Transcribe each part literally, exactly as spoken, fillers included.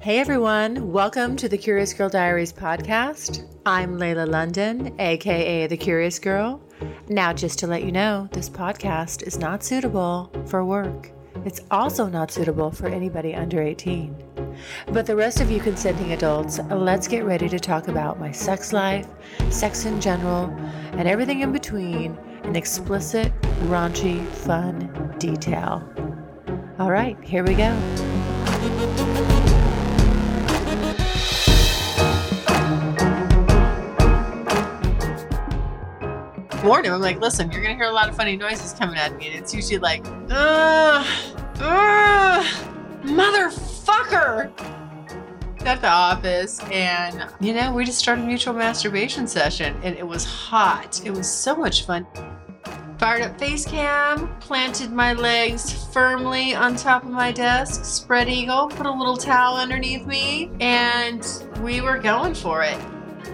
Hey everyone, welcome to the Curious Girl Diaries podcast. I'm Layla London, aka The Curious Girl. Now, just to let you know, this podcast is not suitable for work. It's also not suitable for anybody under eighteen. But the rest of you consenting adults, let's get ready to talk about my sex life, sex in general, and everything in between in explicit, raunchy, fun detail. All right, here we go. Warn him. I'm like, listen, you're going to hear a lot of funny noises coming at me. And it's usually like, ugh, ugh, motherfucker. At the office, and you know, we just started a mutual masturbation session, and it was hot. It was so much fun. Fired up face cam, planted my legs firmly on top of my desk, spread eagle, put a little towel underneath me, and we were going for it.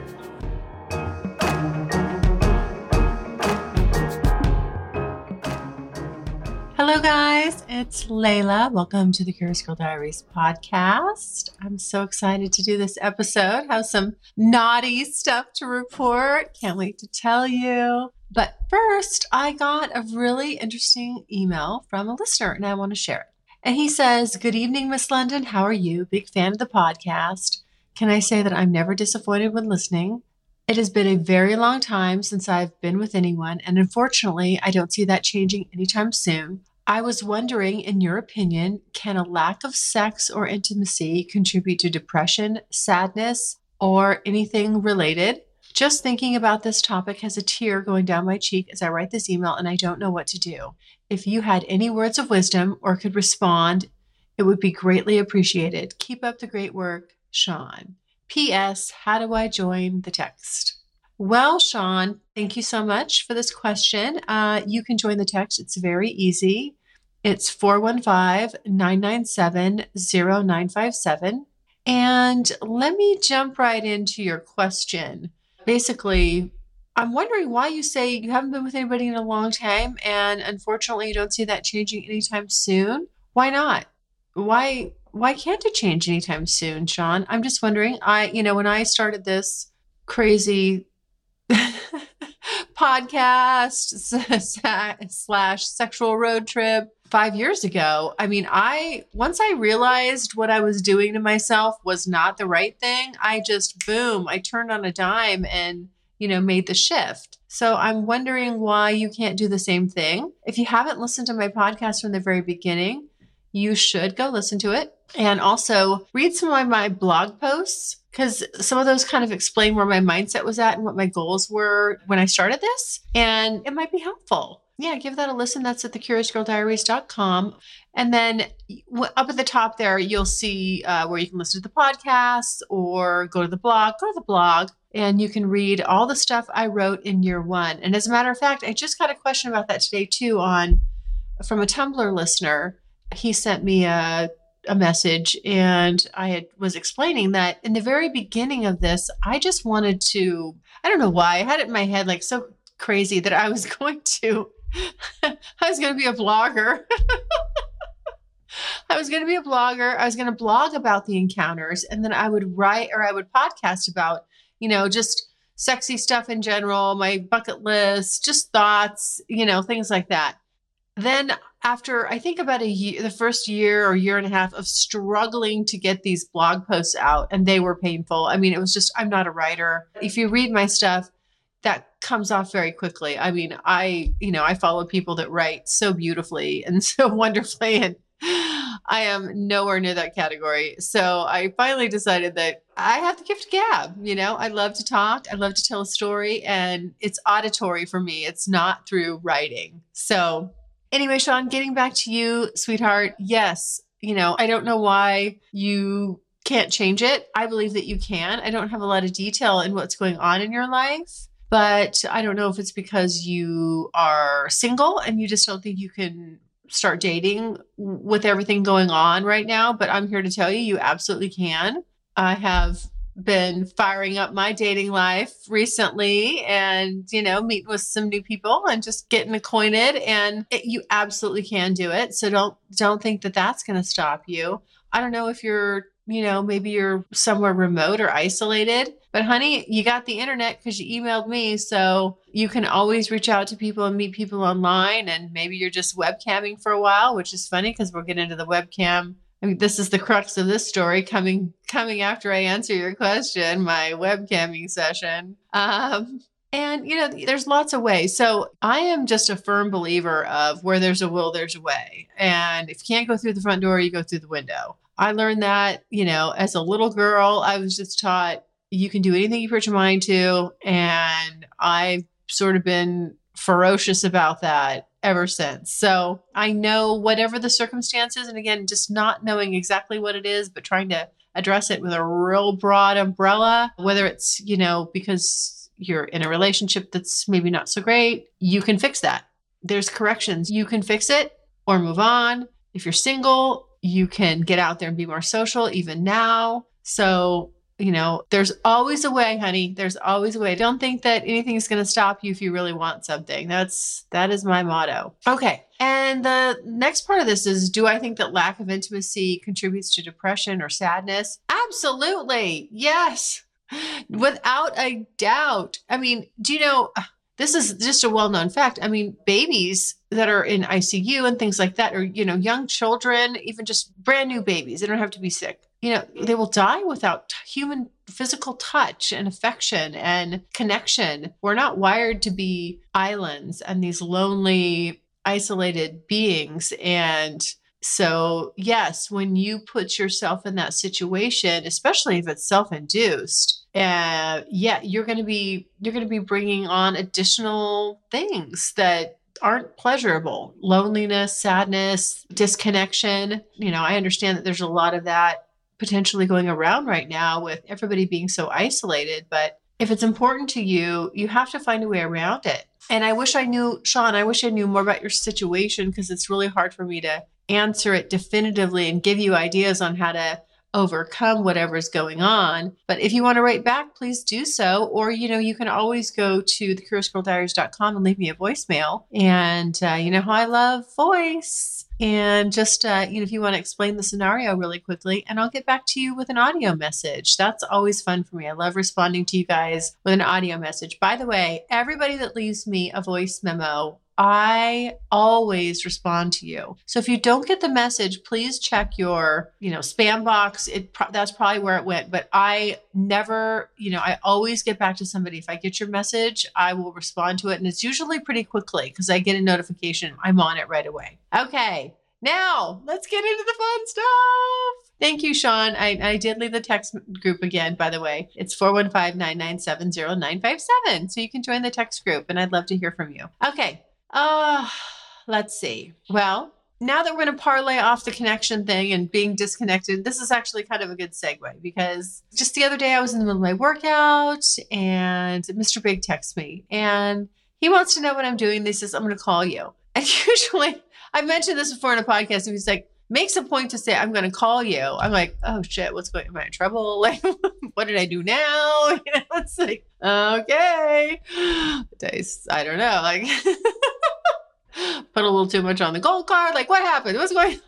Hello guys, it's Layla. Welcome to the Curious Girl Diaries podcast. I'm so excited to do this episode. Have some naughty stuff to report. Can't wait to tell you. But first, I got a really interesting email from a listener and I want to share it. And he says, "Good evening, Miss London. How are you? Big fan of the podcast. Can I say that I'm never disappointed when listening? It has been a very long time since I've been with anyone, and unfortunately, I don't see that changing anytime soon. I was wondering, in your opinion, can a lack of sex or intimacy contribute to depression, sadness, or anything related? Just thinking about this topic has a tear going down my cheek as I write this email, and I don't know what to do. If you had any words of wisdom or could respond, it would be greatly appreciated. Keep up the great work, Sean. P S. How do I join the text?" Well, Sean, thank you so much for this question. Uh, you can join the text. It's very easy. It's four one five, nine nine seven, zero nine five seven. And let me jump right into your question. Basically, I'm wondering why you say you haven't been with anybody in a long time, and unfortunately, you don't see that changing anytime soon. Why not? Why why can't it change anytime soon, Sean? I'm just wondering. I, you know, when I started this crazy podcast slash sexual road trip five years ago, I mean, I, once I realized what I was doing to myself was not the right thing, I just, boom, I turned on a dime and, you know, made the shift. So I'm wondering why you can't do the same thing. If you haven't listened to my podcast from the very beginning, you should go listen to it. And also read some of my blog posts, because some of those kind of explain where my mindset was at and what my goals were when I started this. And it might be helpful. Yeah, give that a listen. That's at the curious girl diaries dot com. And then up at the top there, you'll see uh, where you can listen to the podcast or go to the blog. Go to the blog and you can read all the stuff I wrote in year one. And as a matter of fact, I just got a question about that today too on from a Tumblr listener. He sent me a a message and I had, was explaining that in the very beginning of this, I just wanted to, I don't know why, I had it in my head like so crazy that I was going to, I was going to be a blogger. I was going to be a blogger. I was going to blog about the encounters, and then I would write or I would podcast about, you know, just sexy stuff in general, my bucket list, just thoughts, you know, things like that. Then after, I think about a year, the first year or year and a half of struggling to get these blog posts out, and they were painful. I mean, it was just, I'm not a writer. If you read my stuff, that comes off very quickly. I mean, I, you know, I follow people that write so beautifully and so wonderfully, and I am nowhere near that category. So I finally decided that I have the gift of gab. You know, I love to talk. I love to tell a story, and it's auditory for me. It's not through writing. So anyway, Sean, getting back to you, sweetheart. Yes. You know, I don't know why you can't change it. I believe that you can. I don't have a lot of detail in what's going on in your life, but I don't know if it's because you are single and you just don't think you can start dating with everything going on right now. But I'm here to tell you, you absolutely can. I have been firing up my dating life recently and, you know, meeting with some new people and just getting acquainted, and it, you absolutely can do it. So don't, don't think that that's going to stop you. I don't know if you're you know, maybe you're somewhere remote or isolated. But honey, you got the internet because you emailed me. So you can always reach out to people and meet people online. And maybe you're just webcamming for a while, which is funny because we'll get into the webcam. I mean, this is the crux of this story coming coming after I answer your question, my webcamming session. Um, and, you know, there's lots of ways. So I am just a firm believer of where there's a will, there's a way. And if you can't go through the front door, you go through the window. I learned that, you know, as a little girl, I was just taught you can do anything you put your mind to. And I've sort of been ferocious about that ever since. So I know whatever the circumstances, and again, just not knowing exactly what it is, but trying to address it with a real broad umbrella, whether it's, you know, because you're in a relationship that's maybe not so great, you can fix that. There's corrections. You can fix it or move on. If you're single, you can get out there and be more social even now. So, you know, there's always a way, honey. There's always a way. Don't think that anything is going to stop you if you really want something. That's, that is my motto. Okay. And the next part of this is, do I think that lack of intimacy contributes to depression or sadness? Absolutely. Yes. Without a doubt. I mean, do you know, this is just a well-known fact. I mean, babies that are in I C U and things like that, or, you know, young children, even just brand new babies, they don't have to be sick. You know, they will die without human physical touch and affection and connection. We're not wired to be islands and these lonely, isolated beings. And so, yes, when you put yourself in that situation, especially if it's self-induced, uh, yeah, you're going to be, you're going to be bringing on additional things that aren't pleasurable. Loneliness, sadness, disconnection. You know, I understand that there's a lot of that potentially going around right now with everybody being so isolated. But if it's important to you, you have to find a way around it. And I wish I knew, Sean, I wish I knew more about your situation, because it's really hard for me to answer it definitively and give you ideas on how to overcome whatever's going on. But if you want to write back, please do so. Or, you know, you can always go to the curious girl diaries dot com and leave me a voicemail. And uh, you know how I love voice. And just, uh, you know, if you want to explain the scenario really quickly, and I'll get back to you with an audio message. That's always fun for me. I love responding to you guys with an audio message. By the way, everybody that leaves me a voice memo, I always respond to you. So if you don't get the message, please check your, you know, spam box. It pro- that's probably where it went. But I never, you know, I always get back to somebody. If I get your message, I will respond to it. And it's usually pretty quickly because I get a notification. I'm on it right away. Okay. Now let's get into the fun stuff. Thank you, Sean. I, I did leave the text group again, by the way. It's four one five, nine nine seven, zero nine five seven. So you can join the text group and I'd love to hear from you. Okay. Uh, let's see. Well, now that we're going to parlay off the connection thing and being disconnected, this is actually kind of a good segue, because just the other day I was in the middle of my workout and Mister Big texts me and he wants to know what I'm doing. He says, I'm going to call you. And usually I've mentioned this before in a podcast, and he's like, makes a point to say, I'm going to call you. I'm like, oh shit, what's going on? Am I in trouble? Like, what did I do now? You know, it's like, okay. I don't know. Like, put a little too much on the gold card. Like, what happened? What's going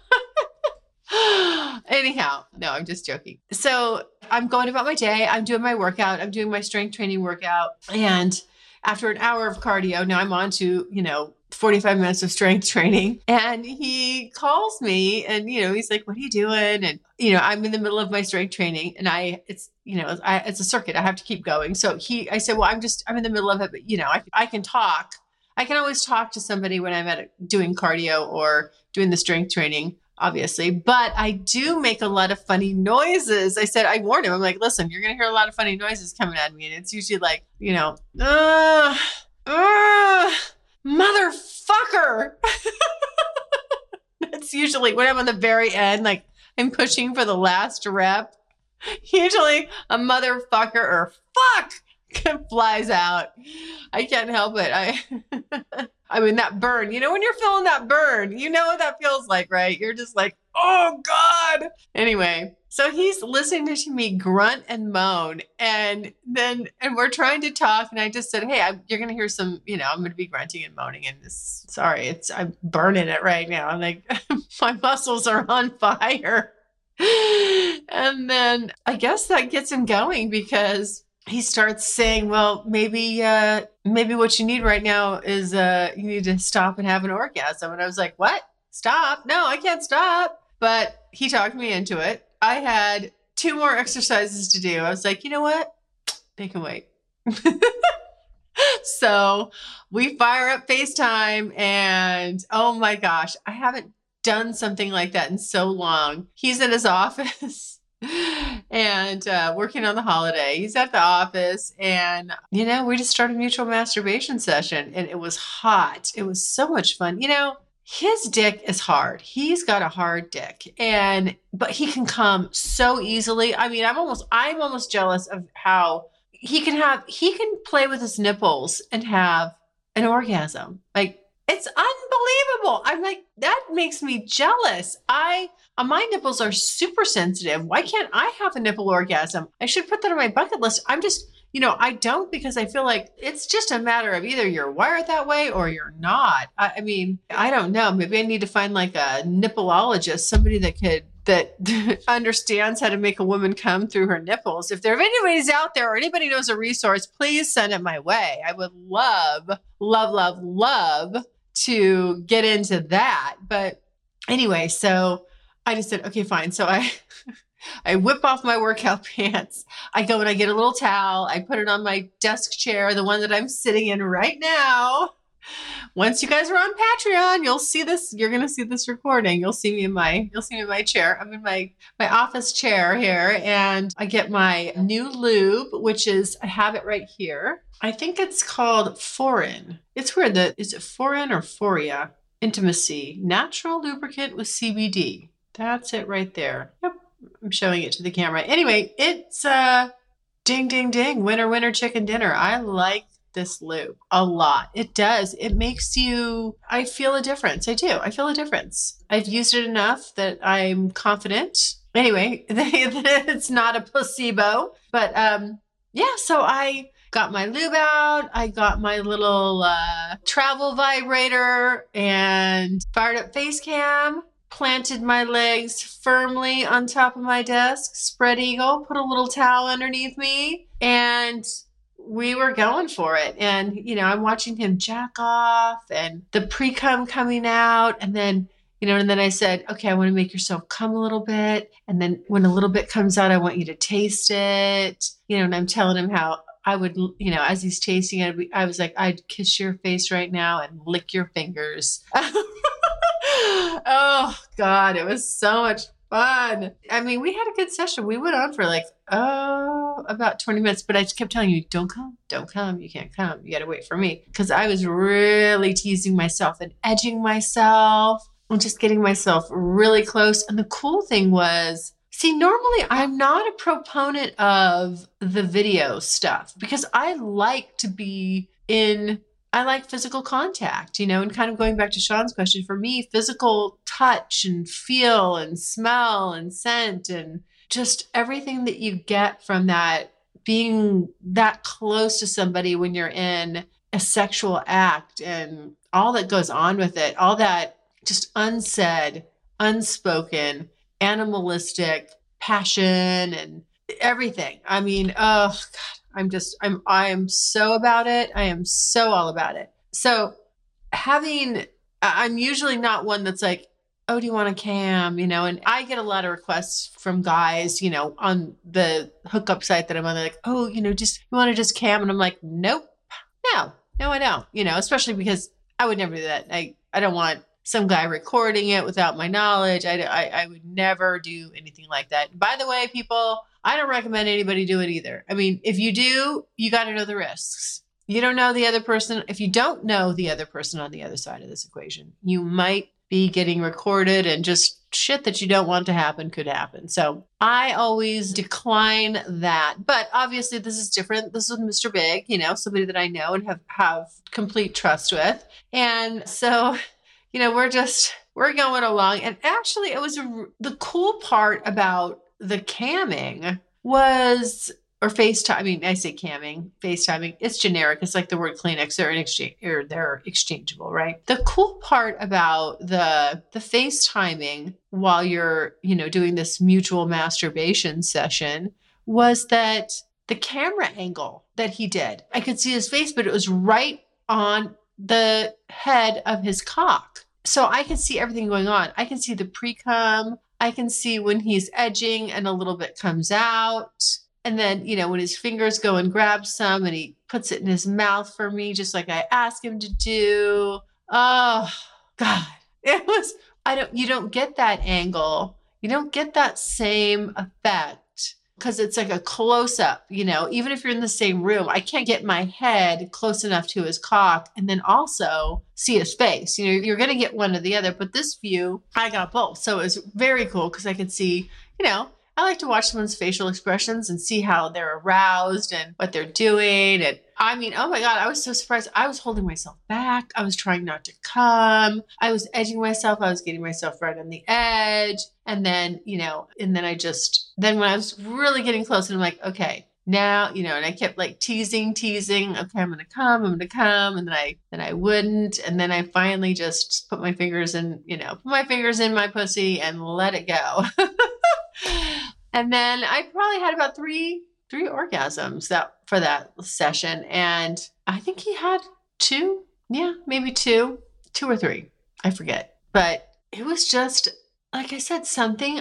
on? Anyhow, no, I'm just joking. So I'm going about my day. I'm doing my workout. I'm doing my strength training workout. And after an hour of cardio, now I'm on to, you know, forty-five minutes of strength training. And he calls me and, you know, he's like, what are you doing? And, you know, I'm in the middle of my strength training and I, it's, you know, I, it's a circuit. I have to keep going. So he, I said, well, I'm just, I'm in the middle of it, but you know, I, I can talk. I can always talk to somebody when I'm at doing cardio or doing the strength training, obviously, but I do make a lot of funny noises. I said, I warned him. I'm like, listen, you're going to hear a lot of funny noises coming at me. And it's usually like, you know, uh, uh, motherfucker. That's usually when I'm on the very end, like I'm pushing for the last rep. Usually a motherfucker or fuck flies out. I can't help it. I, I mean, that burn, you know, when you're feeling that burn, you know what that feels like, right? You're just like, oh God. Anyway, so he's listening to me grunt and moan. And then, and we're trying to talk. And I just said, hey, I, you're going to hear some, you know, I'm going to be grunting and moaning. And this, sorry, it's, I'm burning it right now. I'm like, my muscles are on fire. And then I guess that gets him going because he starts saying, well, maybe, uh, maybe what you need right now is, uh, you need to stop and have an orgasm. And I was like, what? Stop? No, I can't stop. But he talked me into it. I had two more exercises to do. I was like, you know what? They can wait. So we fire up FaceTime and oh my gosh, I haven't done something like that in so long. He's in his office and uh, working on the holiday. He's at the office and, you know, we just started a mutual masturbation session and it was hot. It was so much fun. You know, his dick is hard. He's got a hard dick and, but he can come so easily. I mean, I'm almost, I'm almost jealous of how he can have, he can play with his nipples and have an orgasm. Like, it's unbelievable. I'm like, that makes me jealous. I, uh, my nipples are super sensitive. Why can't I have a nipple orgasm? I should put that on my bucket list. I'm just, you know, I don't because I feel like it's just a matter of either you're wired that way or you're not. I, I mean, I don't know. Maybe I need to find like a nippleologist, somebody that could that understands how to make a woman come through her nipples. If there are anybody's out there or anybody knows a resource, please send it my way. I would love, love, love, love to get into that. But anyway, so I just said, okay, fine. So I, I whip off my workout pants. I go and I get a little towel. I put it on my desk chair, the one that I'm sitting in right now. Once you guys are on Patreon, you'll see this. You're going to see this recording. You'll see me in my, you'll see me in my chair. I'm in my, my office chair here and I get my new lube, which is, I have it right here. I think it's called Foreign. It's weird that, is it Foreign or Foria? Intimacy, natural lubricant with C B D. That's it right there. Yep. I'm showing it to the camera. Anyway, it's uh ding, ding, ding. Winner, winner, chicken dinner. I like this lube a lot. It does. It makes you, I feel a difference. I do. I feel a difference. I've used it enough that I'm confident. Anyway, it's not a placebo, but um, yeah, so I got my lube out. I got my little uh, travel vibrator and fired up face cam, planted my legs firmly on top of my desk, spread eagle, put a little towel underneath me, and we were going for it. And, you know, I'm watching him jack off and the pre-cum coming out. And then, you know, and then I said, okay, I want to make yourself come a little bit. And then when a little bit comes out, I want you to taste it. You know, and I'm telling him how I would, you know, as he's tasting it, I was like, I'd kiss your face right now and lick your fingers. Oh, God, it was so much fun. I mean, we had a good session. We went on for like, oh, about twenty minutes, but I just kept telling you, don't come, don't come. You can't come. You got to wait for me. Because I was really teasing myself and edging myself and just getting myself really close. And the cool thing was, see, normally I'm not a proponent of the video stuff because I like to be in I like physical contact, you know, and kind of going back to Sean's question, for me, physical touch and feel and smell and scent and just everything that you get from that, being that close to somebody when you're in a sexual act and all that goes on with it, all that just unsaid, unspoken, animalistic passion and everything. I mean, oh God. I'm just, I'm, I am so about it. I am so all about it. So having, I'm usually not one that's like, oh, do you want a cam? You know, and I get a lot of requests from guys, you know, on the hookup site that I'm on. They're like, oh, you know, just, you want to just cam? And I'm like, nope, no, no, I don't, you know, especially because I would never do that. I, I don't want some guy recording it without my knowledge. I, I, I would never do anything like that. By the way, people, I don't recommend anybody do it either. I mean, if you do, you got to know the risks. You don't know the other person. If you don't know the other person on the other side of this equation, you might be getting recorded and just shit that you don't want to happen could happen. So I always decline that. But obviously this is different. This is with Mister Big, you know, somebody that I know and have, have complete trust with. And so, you know, we're just, we're going along. And actually it was a, the cool part about the camming was or FaceTime. I mean, I say camming, FaceTiming. It's generic. It's like the word Kleenex. They're in exchange, or they're exchangeable, right? The cool part about the the FaceTiming while you're, you know, doing this mutual masturbation session was that the camera angle that he did, I could see his face, but it was right on the head of his cock. So I can see everything going on. I can see the pre-cum. I can see when he's edging and a little bit comes out. And then, you know, when his fingers go and grab some and he puts it in his mouth for me, just like I asked him to do. Oh, God. It was, I don't, you don't get that angle. You don't get that same effect because it's like a close up, you know, even if you're in the same room, I can't get my head close enough to his cock and then also see his face. You know, you're going to get one or the other, but this view, I got both. So it was very cool because I could see, you know, I like to watch someone's facial expressions and see how they're aroused and what they're doing. And I mean, oh my God, I was so surprised. I was holding myself back. I was trying not to come. I was edging myself. I was getting myself right on the edge. And then, you know, and then I just, then when I was really getting close and I'm like, okay, now, you know, and I kept like teasing, teasing, okay, I'm going to come, I'm going to come. And then I, then I wouldn't. And then I finally just put my fingers in, you know, put my fingers in my pussy and let it go. And then I probably had about three, three orgasms that for that session. And I think he had two. Yeah, maybe two, two or three. I forget. But it was just, like I said, something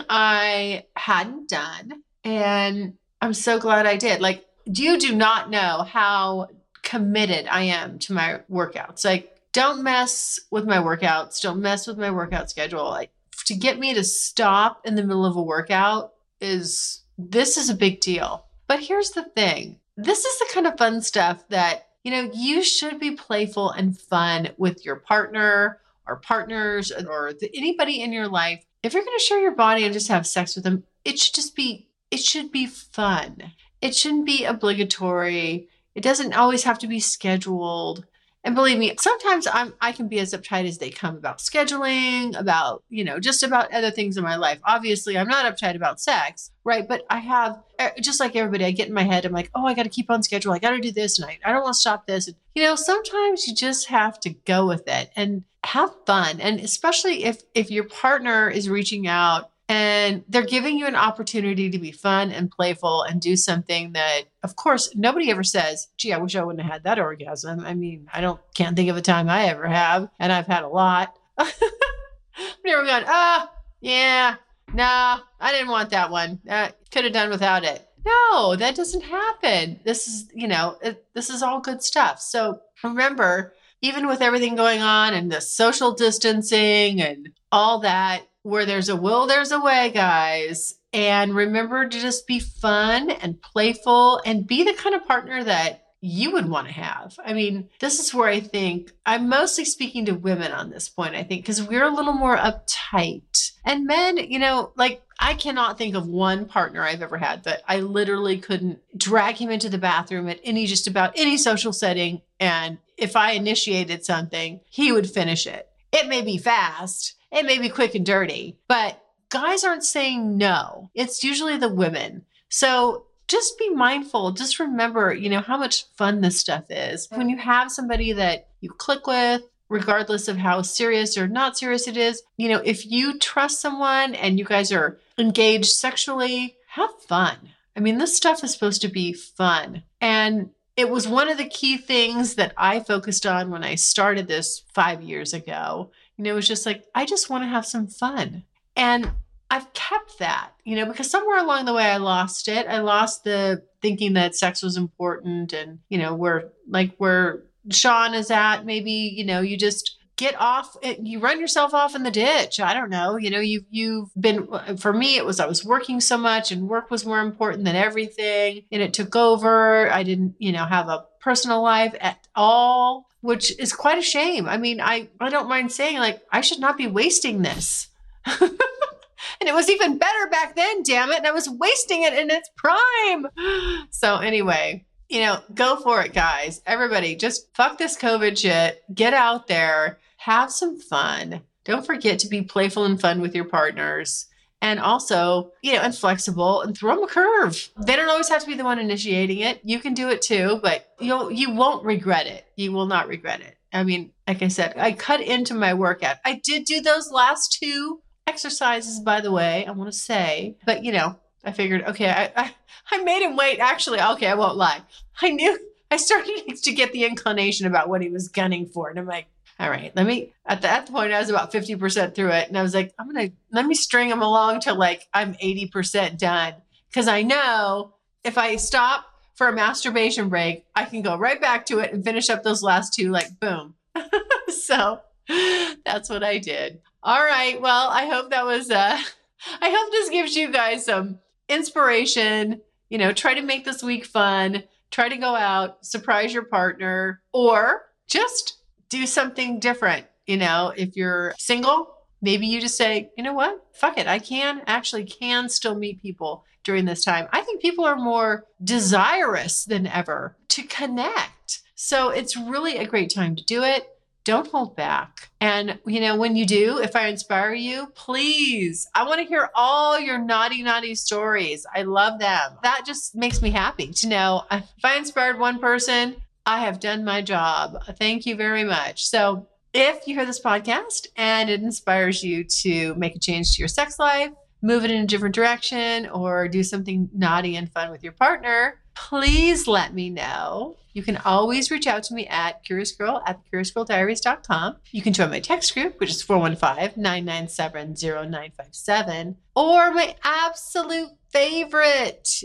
I hadn't done. And I'm so glad I did. Like, you do not know how committed I am to my workouts. Like, don't mess with my workouts. Don't mess with my workout schedule. Like, to get me to stop in the middle of a workout is, this is a big deal. But here's the thing. This is the kind of fun stuff that, you know, you should be playful and fun with your partner or partners or the, anybody in your life. If you're going to share your body and just have sex with them, it should just be, it should be fun. It shouldn't be obligatory. It doesn't always have to be scheduled. And believe me, sometimes I'm, I can be as uptight as they come about scheduling, about, you know, just about other things in my life. Obviously, I'm not uptight about sex, right? But I have, just like everybody, I get in my head, I'm like, oh, I got to keep on schedule. I got to do this. And I, I don't want to stop this. And, you know, sometimes you just have to go with it and have fun. And especially if, if your partner is reaching out and they're giving you an opportunity to be fun and playful and do something that, of course, nobody ever says, gee, I wish I wouldn't have had that orgasm. I mean, I don't, can't think of a time I ever have. And I've had a lot. I've never gone, ah, oh, yeah, nah, I didn't want that one. Uh, could have done without it. No, that doesn't happen. This is, you know, it, this is all good stuff. So remember, even with everything going on and the social distancing and all that, where there's a will, there's a way, guys. And remember to just be fun and playful and be the kind of partner that you would want to have. I mean, this is where I think I'm mostly speaking to women on this point, I think, because we're a little more uptight. And men, you know, like I cannot think of one partner I've ever had that I literally couldn't drag him into the bathroom at any, just about any social setting. And if I initiated something, he would finish it. It may be fast. It may be quick and dirty, but guys aren't saying no. It's usually the women. So just be mindful. Just remember, you know, how much fun this stuff is. When you have somebody that you click with, regardless of how serious or not serious it is, you know, if you trust someone and you guys are engaged sexually, have fun. I mean, this stuff is supposed to be fun. And it was one of the key things that I focused on when I started this five years ago. You know, it was just like, I just want to have some fun. And I've kept that, you know, because somewhere along the way I lost it. I lost the thinking that sex was important and, you know, where like where Sean is at, maybe, you know, you just get off, you run yourself off in the ditch. I don't know. You know, you've, you've been, for me, it was, I was working so much and work was more important than everything. And it took over. I didn't, you know, have a personal life at all, which is quite a shame. I mean, I, I don't mind saying like, I should not be wasting this. And it was even better back then, damn it. And I was wasting it in its prime. So anyway, you know, go for it, guys. Everybody, just fuck this COVID shit. Get out there. Have some fun. Don't forget to be playful and fun with your partners. and also, you know, and flexible, and throw them a curve. They don't always have to be the one initiating it. You can do it too, but you'll, you won't regret it. You will not regret it. I mean, like I said, I cut into my workout. I did do those last two exercises, by the way, I want to say, but you know, I figured, okay, I, I, I made him wait. Actually, okay, I won't lie. I knew, I started to get the inclination about what he was gunning for. And I'm like, all right, let me, at the, at the point, I was about fifty percent through it. And I was like, I'm going to, let me string him along till like I'm eighty percent done. Cause I know if I stop for a masturbation break, I can go right back to it and finish up those last two, like boom. So that's what I did. All right. Well, I hope that was, uh, I hope this gives you guys some inspiration. You know, try to make this week fun. Try to go out, surprise your partner, or just do something different. You know, if you're single, maybe you just say, you know what, fuck it. I can actually can still meet people during this time. I think people are more desirous than ever to connect. So it's really a great time to do it. Don't hold back. And, you know, when you do, if I inspire you, please, I want to hear all your naughty, naughty stories. I love them. That just makes me happy to know if I inspired one person, I have done my job. Thank you very much. So if you hear this podcast and it inspires you to make a change to your sex life, move it in a different direction, or do something naughty and fun with your partner, please let me know. You can always reach out to me at curiousgirl at the curious girl diaries dot com. You can join my text group, which is four one five, nine nine seven, zero nine five seven. Or my absolute favorite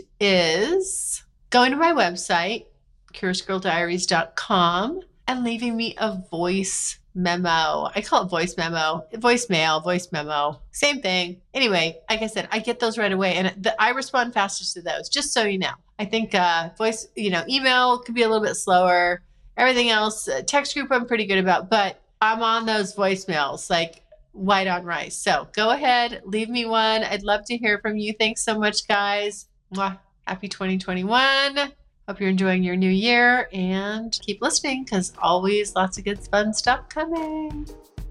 is going to my website, curious girl diaries dot com, and leaving me a voice memo. I call it voice memo, voicemail, voice memo, same thing. Anyway, like I said, I get those right away, and the, I respond fastest to those, just so you know. I think uh, voice, you know, email could be a little bit slower. Everything else, uh, text group, I'm pretty good about, but I'm on those voicemails like white on rice. So go ahead, leave me one. I'd love to hear from you. Thanks so much, guys. Mwah. Happy twenty twenty-one. Hope you're enjoying your new year, and keep listening because always lots of good fun stuff coming.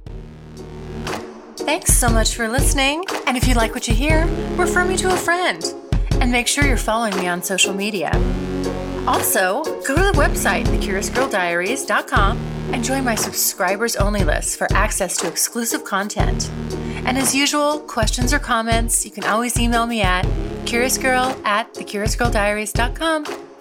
Thanks so much for listening. And if you like what you hear, refer me to a friend. And make sure you're following me on social media. Also, go to the website, the curious girl diaries dot com, and join my subscribers only list for access to exclusive content. And as usual, questions or comments, you can always email me at curiousgirl at the curious girl diaries dot com.